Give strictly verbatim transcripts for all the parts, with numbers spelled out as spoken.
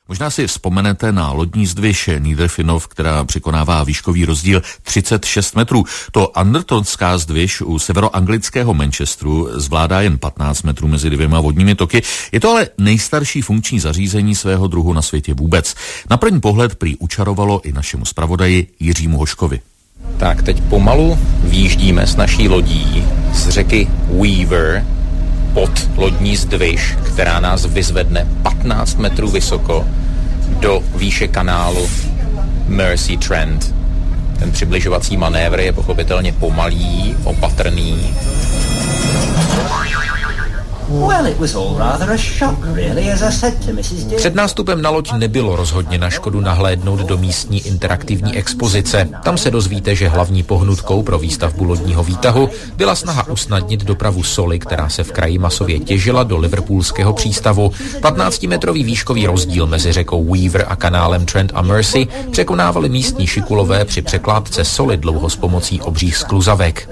Možná si vzpomenete na lodní zdviž Niederfinov, která překonává výškový rozdíl třicet šest metrů. To Andertonská zdviž u severoanglického Manchesteru zvládá jen patnáct metrů mezi dvěma vodními toky. Je to ale nejstarší funkční zařízení svého druhu na světě vůbec. Na první pohled prý učarovalo i našemu zpravodaji Jiřímu Hoškovi. Tak teď pomalu výjíždíme s naší lodí z řeky Weaver pod lodní zdviž, která nás vyzvedne patnáct metrů vysoko do výše kanálu Mersey Trent. Ten přibližovací manévr je pochopitelně pomalý, opatrný. Před nástupem na loď nebylo rozhodně na škodu nahlédnout do místní interaktivní expozice. Tam se dozvíte, že hlavní pohnutkou pro výstavbu lodního výtahu byla snaha usnadnit dopravu soli, která se v kraji masově těžila do liverpoolského přístavu. patnáctimetrový výškový rozdíl mezi řekou Weaver a kanálem Trent a Mersey překonávali místní šikulové při překládce soli dlouho s pomocí obřích skluzavek.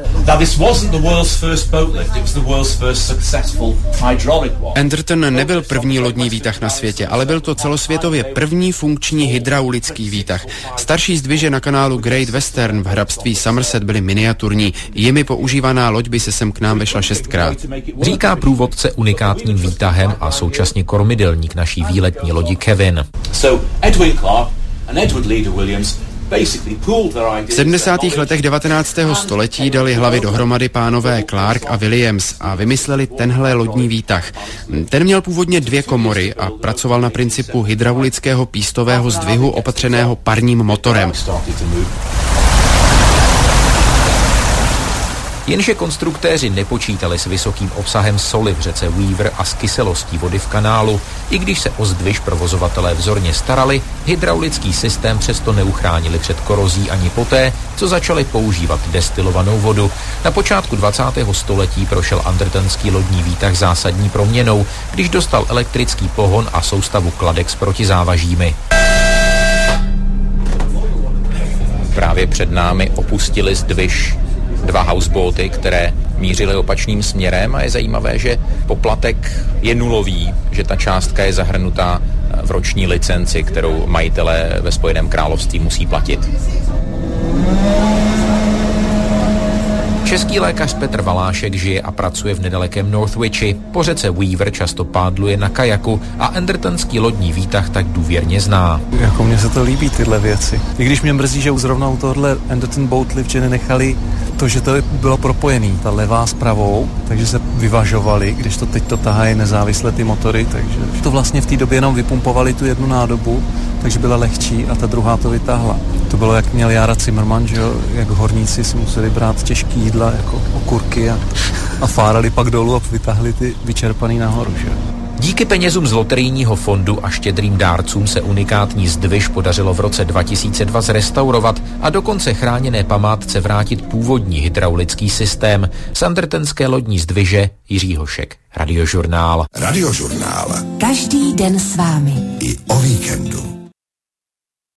Anderton nebyl první lodní výtah na světě, ale byl to celosvětově první funkční hydraulický výtah. Starší zdviže na kanálu Great Western v hrabství Somerset byly miniaturní. Jimi používaná loď by se sem k nám vešla šestkrát. Říká průvodce unikátním výtahem a současně kormidelník naší výletní lodi Kevin. So Edwin Clark and Edward Leader Williams v sedmdesátých letech devatenáctého století dali hlavy dohromady pánové Clark a Williams a vymysleli tenhle lodní výtah. Ten měl původně dvě komory a pracoval na principu hydraulického pístového zdvihu opatřeného parním motorem. Jenže konstruktéři nepočítali s vysokým obsahem soli v řece Weaver a s kyselostí vody v kanálu. I když se o zdviž provozovatelé vzorně starali, hydraulický systém přesto neuchránili před korozí ani poté, co začali používat destilovanou vodu. Na počátku dvacátého století prošel andertonský lodní výtah zásadní proměnou, když dostal elektrický pohon a soustavu kladek s protizávažími. Právě před námi opustili zdviž dva houseboaty, které mířily opačným směrem a je zajímavé, že poplatek je nulový, že ta částka je zahrnutá v roční licenci, kterou majitelé ve Spojeném království musí platit. Český lékař Petr Valášek žije a pracuje v nedalekém Northwichi. Po řece Weaver často pádluje na kajaku a andertonský lodní výtah tak důvěrně zná. Jako mně se to líbí, tyhle věci. I když mě mrzí, že zrovna u tohohle Anderton Boat Lift, že nenechali to, že to bylo propojený, ta levá s pravou, takže se vyvažovali, když to teď to tahají nezávisle ty motory, takže to vlastně v té době jenom vypumpovali tu jednu nádobu, takže byla lehčí a ta druhá to vytáhla. To bylo, jak měl Jára Zimmerman, že jo, jak horníci si museli brát těžký jídla, jako okurky a, a fárali pak dolů a vytáhli ty vyčerpaný nahoru, že jo. Díky penězům z loterijního fondu a štědrým dárcům se unikátní zdviž podařilo v roce dva tisíce dva zrestaurovat a dokonce chráněné památce vrátit původní hydraulický systém. Z andertonské lodní zdviže Jiří Hošek, Radiožurnál. Radiožurnál. Každý den s vámi. I o víkendu.